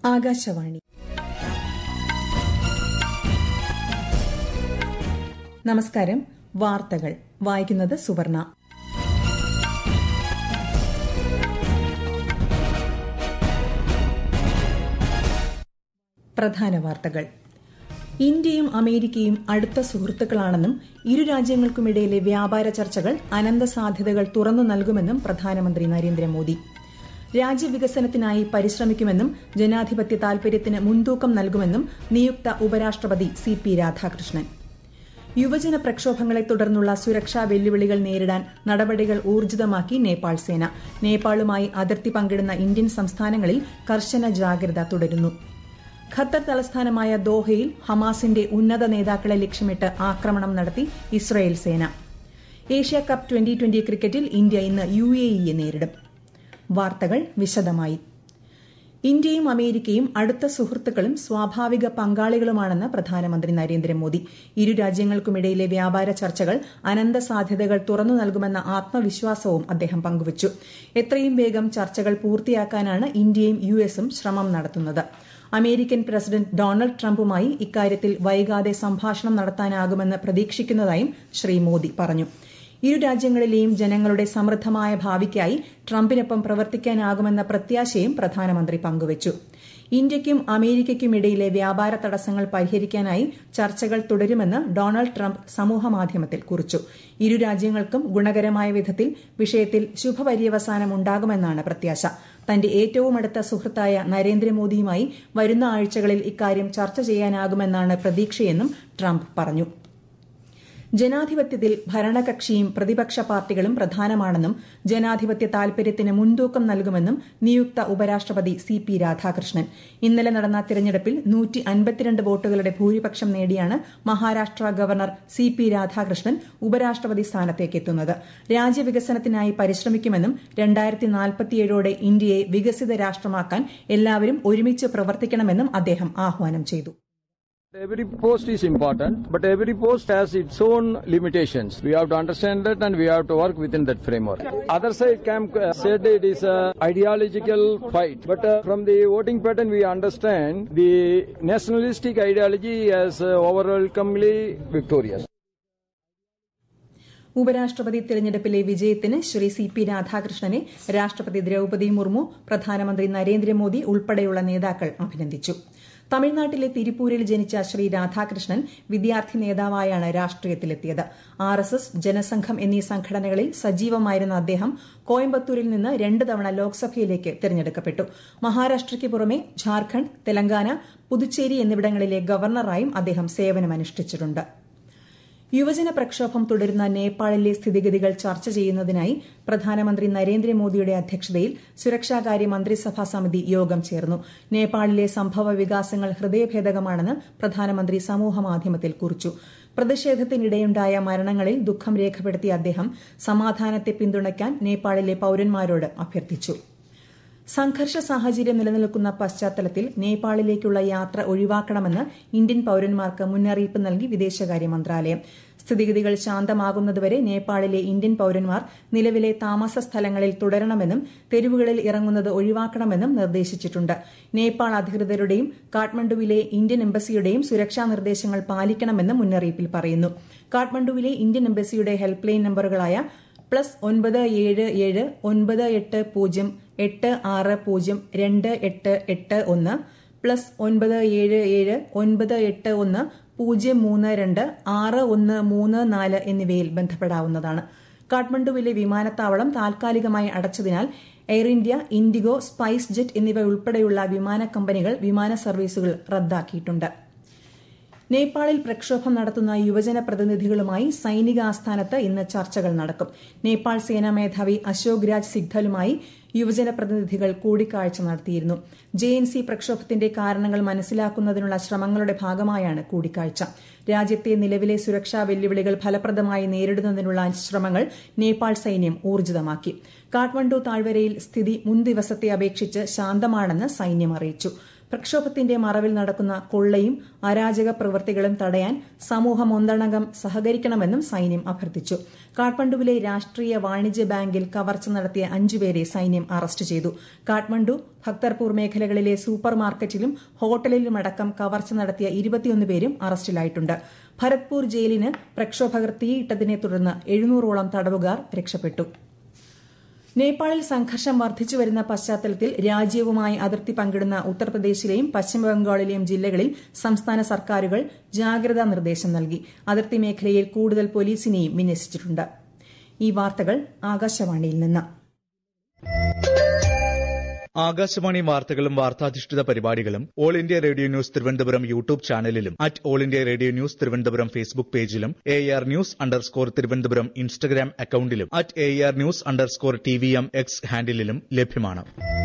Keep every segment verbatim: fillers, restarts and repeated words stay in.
ആകാശവാണി. നമസ്കാരം. വാർത്തകൾ വായിക്കുന്നത് സുവർണ. പ്രധാന വാർത്തകൾ. ഇന്ത്യയും അമേരിക്കയും അടുത്ത സുഹൃത്തുക്കളാണെന്നും ഇരു രാജ്യങ്ങൾക്കുമിടയിലെ വ്യാപാര ചർച്ചകൾ അനന്ത സാധ്യതകൾ തുറന്നു നൽകുമെന്നും പ്രധാനമന്ത്രി നരേന്ദ്രമോദി. രാജ്യവികസനത്തിനായി പരിശ്രമിക്കുമെന്നും ജനാധിപത്യ താൽപര്യത്തിന് മുൻതൂക്കം നൽകുമെന്നും നിയുക്ത ഉപരാഷ്ട്രപതി സി പി രാധാകൃഷ്ണൻ. യുവജന പ്രക്ഷോഭങ്ങളെ തുടർന്നുള്ള സുരക്ഷാ വെല്ലുവിളികൾ നേരിടാൻ നടപടികൾ ഊർജിതമാക്കി നേപ്പാൾ സേന. നേപ്പാളുമായി അതിർത്തി പങ്കിടുന്ന ഇന്ത്യൻ സംസ്ഥാനങ്ങളിൽ കർശന ജാഗ്രത തുടരുന്നു. ഖത്തർ തലസ്ഥാനമായ ദോഹയിൽ ഹമാസിന്റെ ഉന്നത നേതാക്കളെ ലക്ഷ്യമിട്ട് ആക്രമണം നടത്തി ഇസ്രയേൽ സേന. ഏഷ്യ കപ്പ് ട്വന്റി ട്വന്റി ക്രിക്കറ്റിൽ ഇന്ത്യ ഇന്ന് യു എ ഇയെ നേരിടും. വാർത്തകൾ വിശദമായി. ഇന്ത്യയും അമേരിക്കയും അടുത്ത സുഹൃത്തുക്കളും സ്വാഭാവിക പങ്കാളികളുമാണെന്ന് പ്രധാനമന്ത്രി നരേന്ദ്രമോദി. ഇരു രാജ്യങ്ങൾക്കുമിടയിലെ വ്യാപാര ചർച്ചകൾ അനന്ത സാധ്യതകൾ തുറന്നു നൽകുമെന്ന ആത്മവിശ്വാസവും അദ്ദേഹം പങ്കുവച്ചു. എത്രയും വേഗം ചർച്ചകൾ പൂർത്തിയാക്കാനാണ് ഇന്ത്യയും യു എസും ശ്രമം നടത്തുന്നത്. അമേരിക്കൻ പ്രസിഡന്റ് ഡൊണാൾഡ് ട്രംപുമായി ഇക്കാര്യത്തിൽ വൈകാതെ സംഭാഷണം നടത്താനാകുമെന്ന് പ്രതീക്ഷിക്കുന്നതായും ശ്രീ മോദി പറഞ്ഞു. ഇരു രാജ്യങ്ങളിലെയും ജനങ്ങളുടെ സമൃദ്ധമായ ഭാവിക്കായി ട്രംപിനൊപ്പം പ്രവർത്തിക്കാനാകുമെന്ന പ്രത്യാശയും പ്രധാനമന്ത്രി പങ്കുവച്ചു. ഇന്ത്യയ്ക്കും അമേരിക്കയ്ക്കുമിടയിലെ വ്യാപാര തടസ്സങ്ങൾ പരിഹരിക്കാനായി ചർച്ചകൾ തുടരുമെന്ന് ഡൊണാൾഡ് ട്രംപ് സമൂഹമാധ്യമത്തിൽ കുറിച്ചു. ഇരു രാജ്യങ്ങൾക്കും ഗുണകരമായ വിധത്തിൽ വിഷയത്തിൽ ശുഭപര്യവസാനം ഉണ്ടാകുമെന്നാണ് പ്രത്യാശ. തന്റെ ഏറ്റവും അടുത്ത സുഹൃത്തായ നരേന്ദ്രമോദിയുമായി വരുന്ന ആഴ്ചകളിൽ ഇക്കാര്യം ചർച്ച ചെയ്യാനാകുമെന്നാണ് പ്രതീക്ഷയെന്നും ട്രംപ് പറഞ്ഞു. ജനാധിപത്യത്തിൽ ഭരണകക്ഷിയും പ്രതിപക്ഷ പാർട്ടികളും പ്രധാനമാണെന്നും ജനാധിപത്യ താൽപര്യത്തിന് മുൻതൂക്കം നൽകുമെന്നും നിയുക്ത ഉപരാഷ്ട്രപതി സി പി രാധാകൃഷ്ണൻ. ഇന്നലെ നടന്ന തിരഞ്ഞെടുപ്പിൽ നൂറ്റി അൻപത്തിരണ്ട് വോട്ടുകളുടെ ഭൂരിപക്ഷം നേടിയാണ് Maharashtra governor C P Radhakrishnan ഉപരാഷ്ട്രപതി സ്ഥാനത്തേക്ക് എത്തുന്നത്. രാജ്യവികസനത്തിനായി പരിശ്രമിക്കുമെന്നും രണ്ടായിരത്തി നാൽപ്പത്തിയേഴോടെ ഇന്ത്യയെ വികസിത രാഷ്ട്രമാക്കാൻ എല്ലാവരും ഒരുമിച്ച് പ്രവർത്തിക്കണമെന്നും അദ്ദേഹം ആഹ്വാനം ചെയ്തു. Every post is important, but every post has its own limitations. We have to understand that and we have to work within that framework. Other side camp uh, said it is an ideological fight, but uh, from the voting pattern we understand the nationalistic ideology as uh, overwhelmingly victorious. ഉപരാഷ്ട്രപതി തെരഞ്ഞെടുപ്പിലെ വിജയത്തിന് Shri C P രാധാകൃഷ്ണനെ രാഷ്ട്രപതി ദ്രൌപദി മുർമു, പ്രധാനമന്ത്രി നരേന്ദ്രമോദി ഉൾപ്പെടെയുള്ള നേതാക്കൾ അഭിനന്ദിച്ചു. തമിഴ്നാട്ടിലെ തിരുപ്പൂരിൽ ജനിച്ച ശ്രീ രാധാകൃഷ്ണൻ വിദ്യാർത്ഥി നേതാവായാണ് രാഷ്ട്രീയത്തിലെത്തിയത്. ആർ എസ് എസ്, ജനസംഘം എന്നീ സംഘടനകളിൽ സജീവമായിരുന്ന അദ്ദേഹം കോയമ്പത്തൂരിൽ നിന്ന് രണ്ട് തവണ ലോക്സഭയിലേക്ക് തെരഞ്ഞെടുക്കപ്പെട്ടു. മഹാരാഷ്ട്രയ്ക്ക് പുറമെ ഝാർഖണ്ഡ്, തെലങ്കാന, പുതുച്ചേരി എന്നിവിടങ്ങളിലെ ഗവർണറായും അദ്ദേഹം സേവനമനുഷ്ഠിച്ചിട്ടുണ്ട്. യുവജന പ്രക്ഷോഭം തുടരുന്ന നേപ്പാളിലെ സ്ഥിതിഗതികൾ ചർച്ച ചെയ്യുന്നതിനായി പ്രധാനമന്ത്രി നരേന്ദ്രമോദിയുടെ അധ്യക്ഷതയിൽ സുരക്ഷാകാര്യ മന്ത്രിസഭാ സമിതി യോഗം ചേർന്നു. നേപ്പാളിലെ സംഭവ വികാസങ്ങൾ ഹൃദയഭേദകമാണെന്ന് പ്രധാനമന്ത്രി സമൂഹമാധ്യമത്തിൽ കുറിച്ചു. പ്രതിഷേധത്തിനിടെയുണ്ടായ മരണങ്ങളിൽ ദുഃഖം രേഖപ്പെടുത്തിയ അദ്ദേഹം സമാധാനത്തെ പിന്തുണയ്ക്കാൻ നേപ്പാളിലെ പൌരന്മാരോട് അഭ്യർത്ഥിച്ചു. സംഘർഷ സാഹചര്യം നിലനിൽക്കുന്ന പശ്ചാത്തലത്തിൽ നേപ്പാളിലേക്കുള്ള യാത്ര ഒഴിവാക്കണമെന്ന് ഇന്ത്യൻ പൌരന്മാർക്ക് മുന്നറിയിപ്പ് നൽകി വിദേശകാര്യ മന്ത്രാലയം. സ്ഥിതിഗതികൾ ശാന്തമാകുന്നതുവരെ നേപ്പാളിലെ ഇന്ത്യൻ പൌരന്മാർ നിലവിലെ താമസ സ്ഥലങ്ങളിൽ തുടരണമെന്നും തെരുവുകളിൽ ഇറങ്ങുന്നത് ഒഴിവാക്കണമെന്നും നിർദ്ദേശിച്ചിട്ടുണ്ട്. നേപ്പാൾ അധികൃതരുടെയും കാഠ്മണ്ഡുവിലെ ഇന്ത്യൻ എംബസിയുടെയും സുരക്ഷാ നിർദ്ദേശങ്ങൾ പാലിക്കണമെന്നും മുന്നറിയിപ്പിൽ പറയുന്നു. കാഠ്മണ്ഡുവിലെ ഇന്ത്യൻ എംബസിയുടെ ഹെൽപ്പ് ലൈൻ നമ്പറുകളായ പ്ലസ് ഒൻപത് ഏഴ് ഏഴ് ഒൻപത് എട്ട് പൂജ്യം എട്ട് ആറ് പൂജ്യം രണ്ട് എട്ട് എട്ട് ഒന്ന്, പ്ലസ് ഒൻപത് ഏഴ് ഏഴ് ഒൻപത് എട്ട് ഒന്ന് പൂജ്യം മൂന്ന് രണ്ട് ആറ് ഒന്ന് മൂന്ന് നാല് എന്നിവയിൽ ബന്ധപ്പെടാവുന്നതാണ്. കാഠ്മണ്ഡുവിലെ വിമാനത്താവളം താൽക്കാലികമായി അടച്ചതിനാൽ Air India, IndiGo, SpiceJet എന്നിവ ഉൾപ്പെടെയുള്ള വിമാന കമ്പനികൾ വിമാന സർവീസുകൾ റദ്ദാക്കിയിട്ടുണ്ട്. നേപ്പാളിൽ പ്രക്ഷോഭം നടത്തുന്ന യുവജന പ്രതിനിധികളുമായി സൈനിക ആസ്ഥാനത്ത് ഇന്ന് ചർച്ചകൾ നടക്കും. നേപ്പാൾ സേനാ മേധാവി അശോക് രാജ് സിഗ്ധലുമായി യുവജന പ്രതിനിധികൾ കൂടിക്കാഴ്ച നടത്തിയിരുന്നു. ജെ എൻ സി പ്രക്ഷോഭത്തിന്റെ കാരണങ്ങൾ മനസ്സിലാക്കുന്നതിനുള്ള ശ്രമങ്ങളുടെ ഭാഗമായാണ് കൂടിക്കാഴ്ച. രാജ്യത്തെ നിലവിലെ സുരക്ഷാ വെല്ലുവിളികൾ ഫലപ്രദമായി നേരിടുന്നതിനുള്ള ശ്രമങ്ങൾ നേപ്പാൾ സൈന്യം ഊർജിതമാക്കി. കാഠ്മണ്ഡു താഴ്വരയിൽ സ്ഥിതി മുൻ ദിവസത്തെ അപേക്ഷിച്ച് ശാന്തമാണെന്ന് സൈന്യം അറിയിച്ചു. പ്രക്ഷോഭത്തിന്റെ മറവിൽ നടക്കുന്ന കൊള്ളയും അരാജക പ്രവൃത്തികളും തടയാൻ സമൂഹം ഒന്നടങ്കം സഹകരിക്കണമെന്നും സൈന്യം അഭ്യർത്ഥിച്ചു. കാഠ്മണ്ഡുവിലെ രാഷ്ട്രീയ വാണിജ്യ ബാങ്കിൽ കവർച്ച നടത്തിയ അഞ്ചുപേരെ സൈന്യം അറസ്റ്റ് ചെയ്തു. കാഠ്മണ്ഡു, ഭക്തർപൂർ മേഖലകളിലെ സൂപ്പർ മാർക്കറ്റിലും ഹോട്ടലിലുമടക്കം കവർച്ച നടത്തിയ ഇരുപത്തിയൊന്ന് പേരും അറസ്റ്റിലായിട്ടുണ്ട്. ഭരത്പൂർ ജയിലിന് പ്രക്ഷോഭകർ തീയിട്ടതിനെ തുടർന്ന് എഴുന്നൂറോളം തടവുകാർ രക്ഷപ്പെട്ടു. നേപ്പാളിൽ സംഘർഷം വർദ്ധിച്ചുവരുന്ന പശ്ചാത്തലത്തിൽ രാജ്യവുമായി അതിർത്തി പങ്കിടുന്ന ഉത്തർപ്രദേശിലെയും പശ്ചിമബംഗാളിലെയും ജില്ലകളിൽ സംസ്ഥാന സർക്കാരുകൾ ജാഗ്രതാ നിർദ്ദേശം നൽകി. അതിർത്തി മേഖലയിൽ കൂടുതൽ പോലീസിനെയും വിന്യസിച്ചിട്ടുണ്ട്. ഈ വാർത്തകൾ ആകാശവാണിയിൽ നിന്ന്. ആകാശവാണി വാർത്തകളും വാർത്താധിഷ്ഠിത പരിപാടികളും All India Radio News Thiruvananthapuram YouTube ചാനലിലും at All India Radio News Thiruvananthapuram Facebook പേജിലും A R news underscore Thiruvananthapuram Instagram അക്കൌണ്ടിലും at A R news underscore T V M X ഹാൻഡിലും ലഭ്യമാണ്.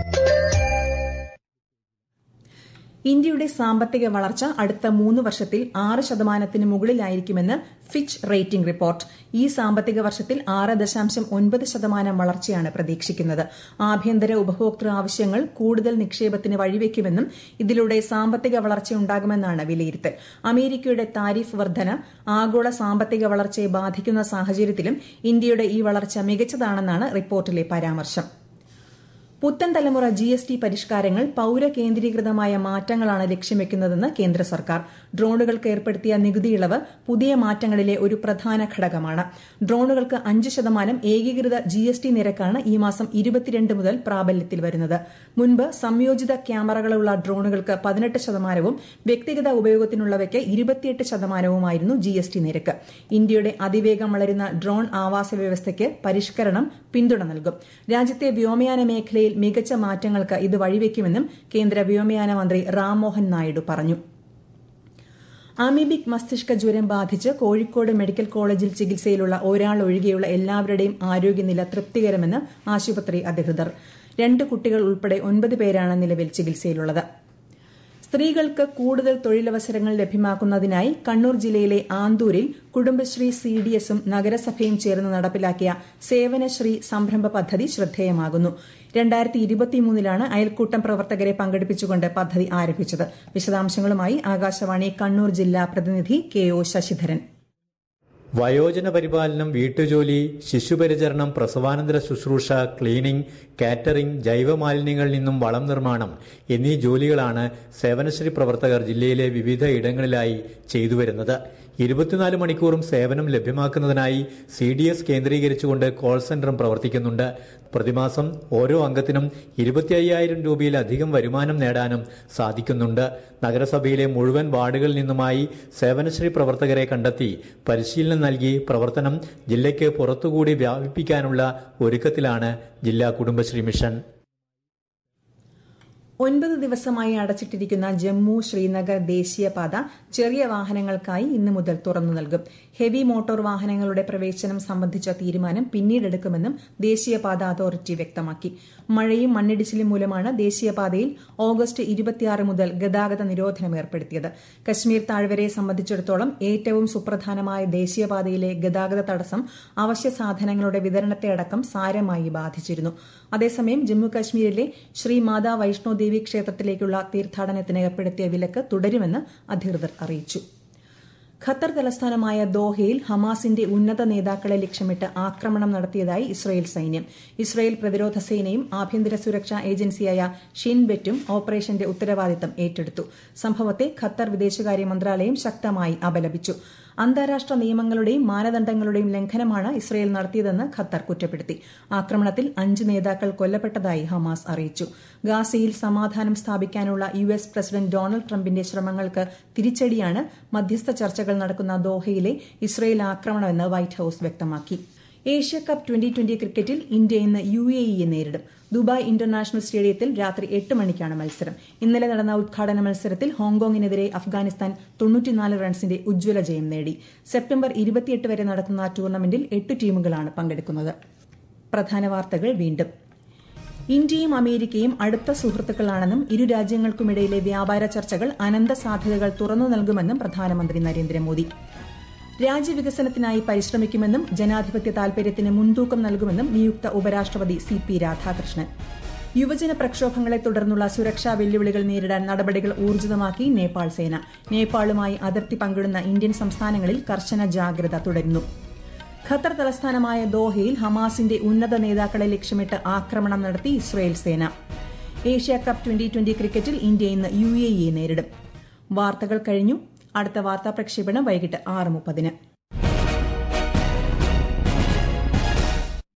ഇന്ത്യയുടെ സാമ്പത്തിക വളർച്ച അടുത്ത മൂന്ന് വർഷത്തിൽ ആറ് ശതമാനത്തിന് മുകളിലായിരിക്കുമെന്ന് ഫിച്ച് റേറ്റിംഗ് റിപ്പോർട്ട്. ഈ സാമ്പത്തിക വർഷത്തിൽ ആറ് ദശാംശം ഒൻപത് ശതമാനം വളർച്ചയാണ് പ്രതീക്ഷിക്കുന്നത്. ആഭ്യന്തര ഉപഭോക്തൃ ആവശ്യങ്ങൾ കൂടുതൽ നിക്ഷേപത്തിന് വഴിവെക്കുമെന്നും ഇതിലൂടെ സാമ്പത്തിക വളർച്ചയുണ്ടാകുമെന്നാണ് വിലയിരുത്തൽ. അമേരിക്കയുടെ താരിഫ് വർധന ആഗോള സാമ്പത്തിക വളർച്ചയെ ബാധിക്കുന്ന സാഹചര്യത്തിലും ഇന്ത്യയുടെ ഈ വളർച്ച മികച്ചതാണെന്നാണ് റിപ്പോർട്ടിലെ പരാമർശം. പുത്തൻ തലമുറ ജി എസ് ടി പരിഷ്കാരങ്ങൾ പൌര കേന്ദ്രീകൃതമായ മാറ്റങ്ങളാണ് ലക്ഷ്യംവെക്കുന്നതെന്ന് കേന്ദ്ര സർക്കാർ. ഡ്രോണുകൾക്ക് ഏർപ്പെടുത്തിയ നികുതി ഇളവ് പുതിയ മാറ്റങ്ങളിലെ ഒരു പ്രധാന ഘടകമാണ്. ഡ്രോണുകൾക്ക് അഞ്ച് ശതമാനം ഏകീകൃത ജി എസ് ടി നിരക്കാണ് ഈ മാസം ഇരുപത്തിരണ്ട് മുതൽ പ്രാബല്യത്തിൽ വരുന്നത്. മുൻപ് സംയോജിത ക്യാമറകളുള്ള ഡ്രോണുകൾക്ക് പതിനെട്ട് ശതമാനവും വ്യക്തിഗത ഉപയോഗത്തിനുള്ളവയ്ക്ക് ഇരുപത്തിയെട്ട് ശതമാനവുമായിരുന്നു ജി എസ് ടി നിരക്ക്. ഇന്ത്യയുടെ അതിവേഗം വളരുന്ന ഡ്രോൺ ആവാസ വ്യവസ്ഥയ്ക്ക് പരിഷ്കരണം പിന്തുണ നൽകും. രാജ്യത്തെ വ്യോമയാന മേഖലയിൽ മികച്ച മാറ്റങ്ങൾക്ക് ഇത് വഴിവെക്കുമെന്നും കേന്ദ്ര വ്യോമയാന മന്ത്രി റാംമോഹൻ നായിഡു പറഞ്ഞു. അമീബിക് മസ്തിഷ്ക ജ്വരം ബാധിച്ച് കോഴിക്കോട് മെഡിക്കൽ കോളേജിൽ ചികിത്സയിലുള്ള ഒരാൾ ഒഴികെയുള്ള എല്ലാവരുടെയും ആരോഗ്യനില തൃപ്തികരമെന്ന് ആശുപത്രി അധികൃതർ. രണ്ട് കുട്ടികൾ ഉൾപ്പെടെ ഒൻപത് പേരാണ് നിലവിൽ ചികിത്സയിലുള്ളത്. സ്ത്രീകൾക്ക് കൂടുതൽ തൊഴിലവസരങ്ങൾ ലഭ്യമാക്കുന്നതിനായി കണ്ണൂർ ജില്ലയിലെ ആന്തൂരിൽ കുടുംബശ്രീ സി ഡി എസും നഗരസഭയും ചേർന്ന് നടപ്പിലാക്കിയ സേവനശ്രീ സംരംഭ പദ്ധതി ശ്രദ്ധേയമാകുന്നു. രണ്ടായിരത്തി ഇരുപത്തിമൂന്നിലാണ് അയൽക്കൂട്ടം പ്രവർത്തകരെ പങ്കെടുപ്പിച്ചുകൊണ്ട് പദ്ധതി ആരംഭിച്ചത്. വിശദാംശങ്ങളുമായി ആകാശവാണി കണ്ണൂർ ജില്ലാ പ്രതിനിധി കെ ഒ ശശിധരൻ. വയോജന പരിപാലനം, വീട്ടുജോലി, ശിശുപരിചരണം, പ്രസവാനന്തര ശുശ്രൂഷ, ക്ലീനിംഗ്, കാറ്ററിംഗ്, ജൈവമാലിന്യങ്ങളിൽ നിന്നും വളം നിർമ്മാണം എന്നീ ജോലികളാണ് സേവനശ്രീ പ്രവർത്തകർ ജില്ലയിലെ വിവിധ ഇടങ്ങളിലായി ചെയ്തുവരുന്നത്. ഇരുപത്തിനാല് മണിക്കൂറും സേവനം ലഭ്യമാക്കുന്നതിനായി സി ഡി എസ് കേന്ദ്രീകരിച്ചുകൊണ്ട് കോൾ സെന്ററും പ്രവർത്തിക്കുന്നുണ്ട്. പ്രതിമാസം ഓരോ അംഗത്തിനും ഇരുപത്തി അയ്യായിരം രൂപയിലധികം വരുമാനം നേടാനും സാധിക്കുന്നുണ്ട്. നഗരസഭയിലെ മുഴുവൻ വാർഡുകളിൽ നിന്നുമായി സേവനശ്രീ പ്രവർത്തകരെ കണ്ടെത്തി പരിശീലനം നൽകി പ്രവർത്തനം ജില്ലയ്ക്ക് പുറത്തുകൂടി വ്യാപിപ്പിക്കാനുള്ള ഒരുക്കത്തിലാണ് ജില്ലാ കുടുംബശ്രീ മിഷൻ. ഒൻപത് ദിവസമായി അടച്ചിട്ടിരിക്കുന്ന ജമ്മു ശ്രീനഗർ ദേശീയപാത ചെറിയ വാഹനങ്ങൾക്കായി ഇന്നു മുതൽ തുറന്നു നൽകും. ഹെവി മോട്ടോർ വാഹനങ്ങളുടെ പ്രവേശനം സംബന്ധിച്ച തീരുമാനം പിന്നീടെടുക്കുമെന്നും ദേശീയപാത അതോറിറ്റി വ്യക്തമാക്കി. മഴയും മണ്ണിടിച്ചിലും മൂലമാണ് ദേശീയപാതയിൽ ഓഗസ്റ്റ് ഇരുപത്തിയാറ് മുതൽ ഗതാഗത നിരോധനം ഏർപ്പെടുത്തിയത്. കശ്മീർ താഴ്വരയെ സംബന്ധിച്ചിടത്തോളം ഏറ്റവും സുപ്രധാനമായ ദേശീയപാതയിലെ ഗതാഗത തടസ്സം അവശ്യ സാധനങ്ങളുടെ വിതരണത്തെ അടക്കം സാരമായി ബാധിച്ചിരുന്നു. അതേസമയം ജമ്മുകശ്മീരിലെ ശ്രീ മാതാ വൈഷ്ണോദേവി ക്ഷേത്രത്തിലേക്കുള്ള തീർത്ഥാടനത്തിന് ഏർപ്പെടുത്തിയ വിലക്ക് തുടരുമെന്ന് അധികൃതർ അറിയിച്ചു. ഖത്തർ തലസ്ഥാനമായ ദോഹയിൽ ഹമാസിന്റെ ഉന്നത നേതാക്കളെ ലക്ഷ്യമിട്ട് ആക്രമണം നടത്തിയതായി ഇസ്രയേൽ സൈന്യം. ഇസ്രയേൽ പ്രതിരോധ സേനയും ആഭ്യന്തര സുരക്ഷാ ഏജൻസിയായ ഷിൻബെറ്റും ഓപ്പറേഷന്റെ ഉത്തരവാദിത്തം ഏറ്റെടുത്തു. സംഭവത്തെ ഖത്തർ വിദേശകാര്യ മന്ത്രാലയം ശക്തമായി അപലപിച്ചു. അന്താരാഷ്ട്ര നിയമങ്ങളുടെയും മാനദണ്ഡങ്ങളുടെയും ലംഘനമാണ് ഇസ്രയേൽ നടത്തിയതെന്ന് ഖത്തർ കുറ്റപ്പെടുത്തി. ആക്രമണത്തിൽ അഞ്ച് നേതാക്കൾ കൊല്ലപ്പെട്ടതായി ഹമാസ് അറിയിച്ചു. ഗാസയിൽ സമാധാനം സ്ഥാപിക്കാനുള്ള യു എസ് പ്രസിഡന്റ് ഡൊണാൾഡ് ട്രംപിന്റെ ശ്രമങ്ങൾക്ക് തിരിച്ചടിയാണ് മധ്യസ്ഥ ചർച്ചകൾ നടക്കുന്ന ദോഹയിലെ ഇസ്രയേൽ ആക്രമണമെന്ന് വൈറ്റ് ഹൌസ് വ്യക്തമാക്കി. ഏഷ്യാകപ്പ് ട്വന്റി ട്വന്റി ക്രിക്കറ്റിൽ ഇന്ത്യ ഇന്ന് യു എ ഇയെ നേരിടും. ദുബായ് ഇന്റർനാഷണൽ സ്റ്റേഡിയത്തിൽ രാത്രി എട്ട് മണിക്കാണ് മത്സരം. ഇന്നലെ നടന്ന ഉദ്ഘാടന മത്സരത്തിൽ ഹോങ്കോങ്ങിനെതിരെ അഫ്ഗാനിസ്ഥാൻ തൊണ്ണൂറ്റിനാല് റൺസിന്റെ ഉജ്ജ്വല ജയം നേടി. സെപ്റ്റംബർ ഇരുപത്തിയെട്ട് വരെ നടക്കുന്ന ടൂർണമെന്റിൽ എട്ട് ടീമുകളാണ് പങ്കെടുക്കുന്നത്. പ്രധാന വാർത്തകൾ വീണ്ടും. ഇന്ത്യയും അമേരിക്കയും അടുത്ത സുഹൃത്തുക്കളാണെന്നും ഇരു രാജ്യങ്ങൾക്കുമിടയിലെ വ്യാപാര ചർച്ചകൾ അനന്ത സാധ്യതകൾ തുറന്നു നൽകുമെന്നും പ്രധാനമന്ത്രി നരേന്ദ്രമോദി. രാജ്യവികസനത്തിനായി പരിശ്രമിക്കുമെന്നും ജനാധിപത്യ താൽപര്യത്തിന് മുൻതൂക്കം നൽകുമെന്നും നിയുക്ത ഉപരാഷ്ട്രപതി സി പി രാധാകൃഷ്ണൻ. യുവജന പ്രക്ഷോഭങ്ങളെ തുടർന്നുള്ള സുരക്ഷാ വെല്ലുവിളികൾ നേരിടാൻ നടപടികൾ ഊർജിതമാക്കി നേപ്പാൾ സേന. നേപ്പാളുമായി അതിർത്തി പങ്കിടുന്ന ഇന്ത്യൻ സംസ്ഥാനങ്ങളിൽ കർശന ജാഗ്രത തുടരുന്നു. ഖത്തർ തലസ്ഥാനമായ ദോഹയിൽ ഹമാസിന്റെ ഉന്നത നേതാക്കളെ ലക്ഷ്യമിട്ട് ആക്രമണം നടത്തി ഇസ്രയേൽ സേന. ഏഷ്യ കപ്പ് ട്വന്റി ട്വന്റി ക്രിക്കറ്റിൽ ഇന്ത്യ ഇന്ന് യു എ ഇയെ നേരിടും. വാർത്തകൾ കഴിഞ്ഞു. അടുത്ത വാർത്താ പ്രക്ഷേപണം വൈകിട്ട് ആറ് മുപ്പതിന്.